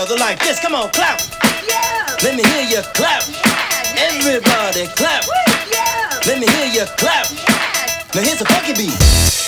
together like this. Come on, clap. Yeah. Let me hear you clap. Yeah. Everybody clap. Yeah. Let me hear you clap. Yeah. Now here's a funky beat.